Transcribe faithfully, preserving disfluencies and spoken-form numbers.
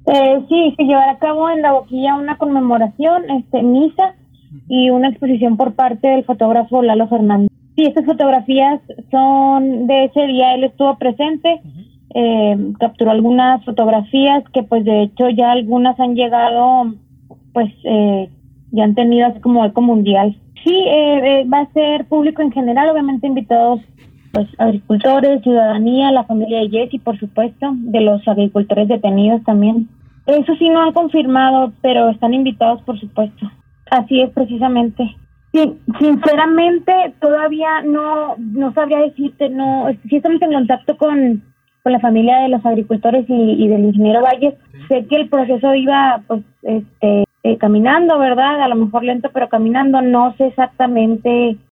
Eh, sí, se llevará a cabo en La Boquilla una conmemoración, este, misa y una exposición por parte del fotógrafo Lalo Fernández. Sí, estas fotografías son de ese día, él estuvo presente, eh, capturó algunas fotografías que pues de hecho ya algunas han llegado, pues eh, ya han tenido así como eco mundial. Sí, eh, eh, va a ser público en general, obviamente invitados pues agricultores, ciudadanía, la familia de Jessy, por supuesto, de los agricultores detenidos también. Eso sí no han confirmado, pero están invitados, por supuesto. Así es, precisamente. Sí, sinceramente, todavía no no sabría decirte, no, sí estamos en contacto con, con la familia de los agricultores y, y del ingeniero Valles. Sí. Sé que el proceso iba, pues, este, eh, caminando, ¿verdad? A lo mejor lento, pero caminando. No sé exactamente